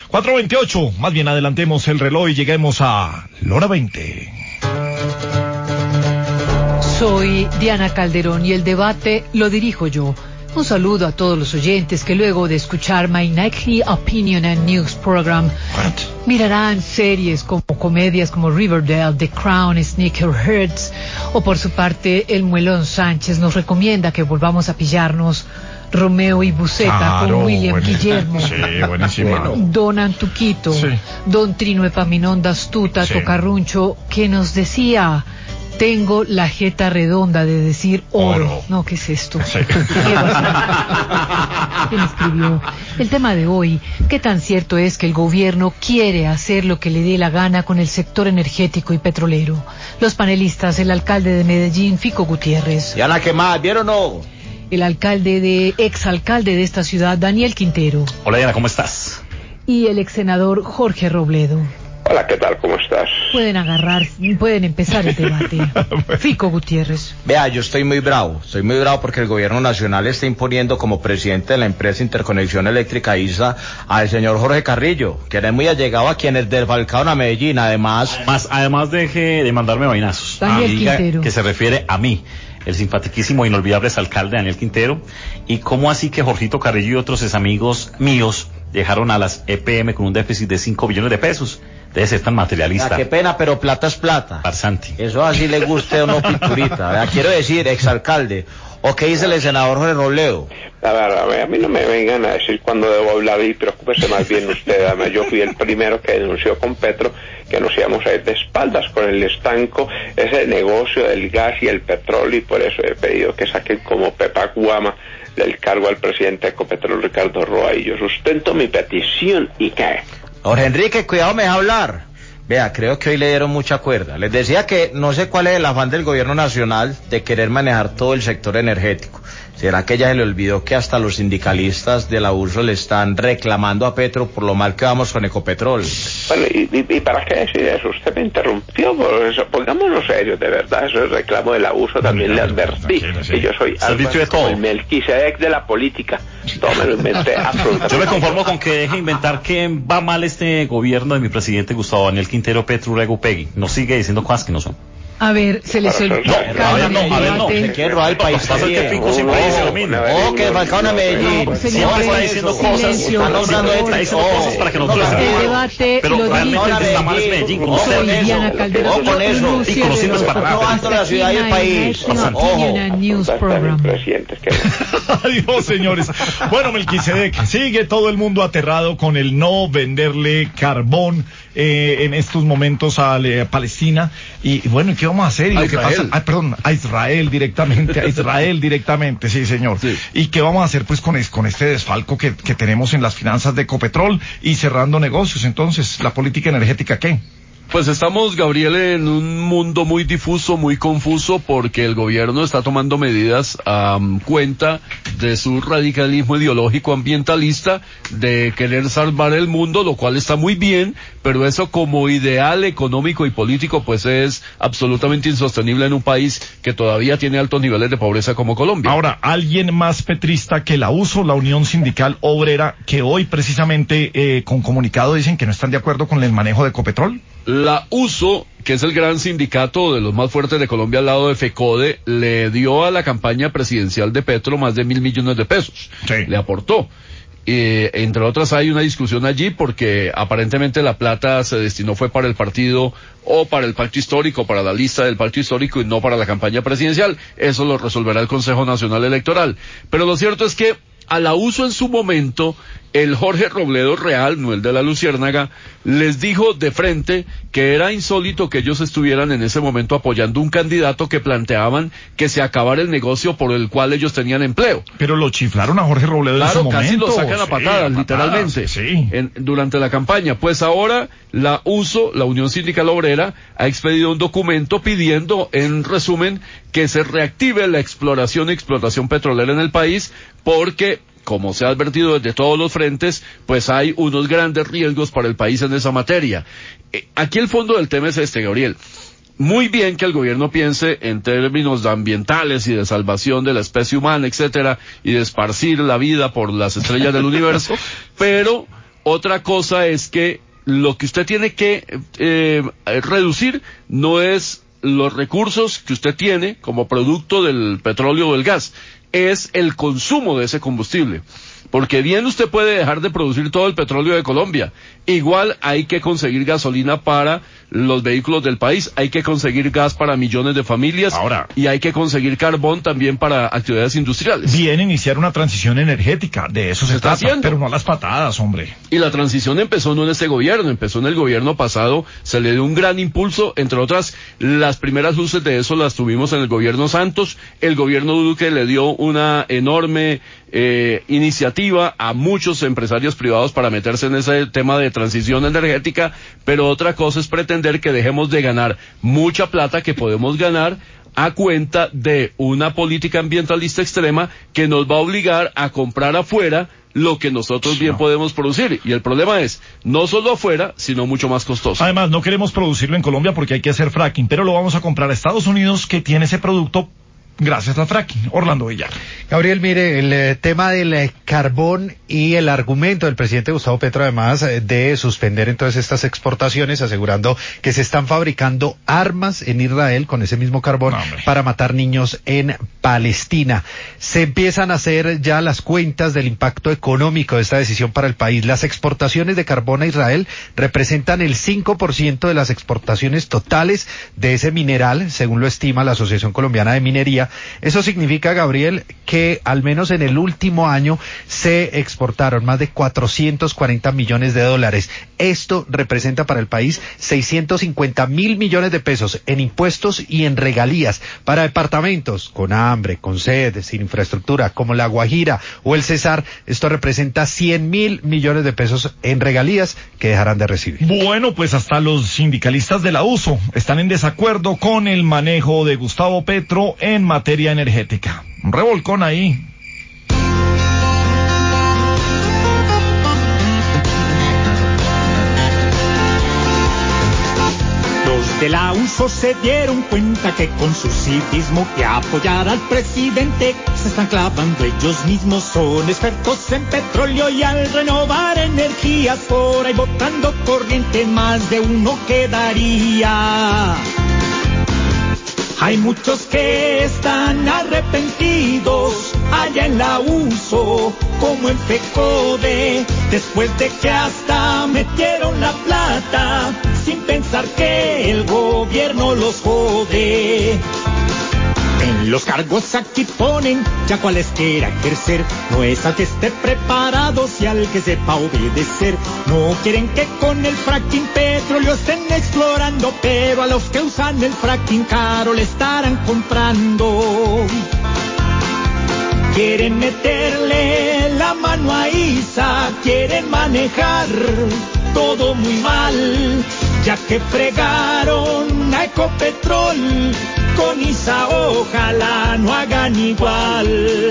4:28, más bien adelantemos el reloj y lleguemos a la hora 20. Soy Diana Calderón y el debate lo dirijo yo. Un saludo a todos los oyentes que luego de escuchar My Nightly Opinion and News Program mirarán series como comedias como Riverdale, The Crown, Sneakerheads, o por su parte El Muelón Sánchez nos recomienda que volvamos a pillarnos Romeo y Buceta con William Guillermo. Sí, buenísima. Don Antuquito, sí. Don Trino Epaminondas Astuta, sí. Tocarruncho, que nos decía: tengo la jeta redonda de decir oro. No, ¿qué es esto? Sí. ¿Quién escribió? El tema de hoy: ¿qué tan cierto es que el gobierno quiere hacer lo que le dé la gana con el sector energético y petrolero? Los panelistas: el alcalde de Medellín, Fico Gutiérrez. ¿Y Ana qué más? ¿Vieron o no? El exalcalde de esta ciudad, Daniel Quintero. Hola Diana, ¿cómo estás? Y el exsenador Jorge Robledo. Hola, ¿qué tal? ¿Cómo estás? Pueden empezar el debate. Fico Gutiérrez. Vea, yo estoy muy bravo porque el gobierno nacional está imponiendo como presidente de la empresa Interconexión Eléctrica ISA al señor Jorge Carrillo, que es muy allegado a quienes desfalcaron a Medellín, además deje de mandarme vainazos. Daniel Quintero. Que se refiere a mí, el simpatiquísimo e inolvidable alcalde Daniel Quintero. ¿Y cómo así que Jorgito Carrillo y otros examigos míos dejaron a las EPM con un déficit de 5 billones de pesos? Debe ser tan materialista. Qué pena, pero plata es plata. Farsante. Eso así le guste o no, pinturita. ¿Verdad? Quiero decir, exalcalde. ¿O qué dice el senador Jorge Robledo? A mí no me vengan a decir cuándo debo hablar y preocúpese más bien usted. Además, yo fui el primero que denunció con Petro que nos íbamos a ir de espaldas con el estanco, ese negocio del gas y el petróleo, y por eso he pedido que saquen como Pepa Guama del cargo al presidente de Ecopetrol, Ricardo Roa, y yo sustento mi petición y cae. Jorge Enrique, cuidado, me deja hablar. Vea, creo que hoy le dieron mucha cuerda. Les decía que no sé cuál es el afán del gobierno nacional de querer manejar todo el sector energético. ¿Será que ya se le olvidó que hasta los sindicalistas de la URSO le están reclamando a Petro por lo mal que vamos con Ecopetrol? Bueno, ¿y para qué decir eso? Usted me interrumpió por eso. Pongámonos serios, de verdad. Eso es reclamo de la URSO. También le advertí que yo soy el Melquisedec de la política. Todo me lo inventé absolutamente. Yo me conformo con que deje inventar que va mal este gobierno de mi presidente Gustavo Daniel Quintero Petro Urrego Pegui. No sigue diciendo cosas que no son. A ver, se les olvidó. No. ¿Qué roba el país? Pasa que Fico siempre dice lo mismo. Que desfalcaron a Medellín. Siempre está diciendo cosas. Está diciendo cosas para que nosotros debate. Pero realmente el que está mal es Medellín. Soy Diana Calderón. Con eso. Y conociendo es para robando la ciudad y el país. Ojo. Adiós, señores. Bueno, Melquisedec, sigue todo el mundo aterrado con el no venderle carbón en estos momentos a Palestina. Y bueno, ¿qué vamos a hacer? ¿Y lo que pasa? A Israel directamente, sí, señor. Sí. ¿Y qué vamos a hacer pues con este desfalco que tenemos en las finanzas de Ecopetrol y cerrando negocios? Entonces, ¿la política energética qué? Pues estamos, Gabriel, en un mundo muy difuso, muy confuso, porque el gobierno está tomando medidas a cuenta de su radicalismo ideológico ambientalista de querer salvar el mundo, lo cual está muy bien, pero eso como ideal económico y político pues es absolutamente insostenible en un país que todavía tiene altos niveles de pobreza como Colombia. Ahora, alguien más petrista que la USO, la Unión Sindical Obrera, que hoy precisamente con comunicado dicen que no están de acuerdo con el manejo de Ecopetrol. La USO, que es el gran sindicato de los más fuertes de Colombia al lado de FECODE, le dio a la campaña presidencial de Petro más de 1.000 millones de pesos. Sí. Le aportó. Entre otras hay una discusión allí porque aparentemente la plata se destinó fue para el partido o para el pacto histórico, para la lista del pacto histórico y no para la campaña presidencial. Eso lo resolverá el Consejo Nacional Electoral. Pero lo cierto es que a la USO en su momento, el Jorge Robledo real, no el de la Luciérnaga, les dijo de frente que era insólito que ellos estuvieran en ese momento apoyando un candidato que planteaban que se acabara el negocio por el cual ellos tenían empleo. Pero lo chiflaron a Jorge Robledo en su momento. Claro, casi lo sacan a patadas, literalmente, sí. Durante la campaña. Pues ahora la USO, la Unión Sindical Obrera, ha expedido un documento pidiendo, en resumen, que se reactive la exploración y explotación petrolera en el país, porque como se ha advertido desde todos los frentes, pues hay unos grandes riesgos para el país en esa materia. Aquí el fondo del tema es este, Gabriel. Muy bien que el gobierno piense en términos ambientales y de salvación de la especie humana, etcétera, y de esparcir la vida por las estrellas del universo, pero Otra cosa es que lo que usted tiene que reducir no es los recursos que usted tiene como producto del petróleo o del gas, es el consumo de ese combustible. Porque bien usted puede dejar de producir todo el petróleo de Colombia, igual hay que conseguir gasolina para los vehículos del país, hay que conseguir gas para millones de familias. Ahora, y hay que conseguir carbón también para actividades industriales. Bien, iniciar una transición energética, de eso se está trata, haciendo. Pero no a las patadas, hombre. Y la transición empezó no en este gobierno, empezó en el gobierno pasado, se le dio un gran impulso, entre otras, las primeras luces de eso las tuvimos en el gobierno Santos, el gobierno Duque le dio una enorme iniciativa a muchos empresarios privados para meterse en ese tema de transición energética, pero otra cosa es pretender que dejemos de ganar mucha plata que podemos ganar a cuenta de una política ambientalista extrema que nos va a obligar a comprar afuera lo que nosotros bien podemos producir. Y el problema es, no solo afuera, sino mucho más costoso. Además, no queremos producirlo en Colombia porque hay que hacer fracking, pero lo vamos a comprar a Estados Unidos, que tiene ese producto gracias al fracking. Orlando Villar. Gabriel, mire, el tema del carbón y el argumento del presidente Gustavo Petro, además de suspender entonces estas exportaciones, asegurando que se están fabricando armas en Israel con ese mismo carbón para matar niños en Palestina. Se empiezan a hacer ya las cuentas del impacto económico de esta decisión para el país. Las exportaciones de carbón a Israel representan el 5% de las exportaciones totales de ese mineral, según lo estima la Asociación Colombiana de Minería. Eso significa, Gabriel, que al menos en el último año se exportaron más de 440 millones de dólares. Esto representa para el país 650.000 millones de pesos en impuestos y en regalías para departamentos con hambre, con sed, sin infraestructura, como La Guajira o el Cesar. Esto representa 100.000 millones de pesos en regalías que dejarán de recibir. Bueno, pues hasta los sindicalistas de la USO están en desacuerdo con el manejo de Gustavo Petro en materia energética. Un revolcón ahí. Los de la USO se dieron cuenta que con su civismo y apoyar al presidente se están clavando ellos mismos. Son expertos en petróleo y al renovar energías por ahí botando corriente más de uno quedaría. Hay muchos que están arrepentidos allá en la USO, como en FECODE, después de que hasta metieron la plata, sin pensar que el gobierno los jode. En los cargos aquí ponen ya cuales quiera ejercer, no es al que esté preparado, si al que sepa obedecer. No quieren que con el fracking petróleo estén explorando, pero a los que usan el fracking caro le estarán comprando. Quieren meterle la mano a ISA, quieren manejar todo muy mal, ya que fregaron a Ecopetrol. Con ISA ojalá no hagan igual.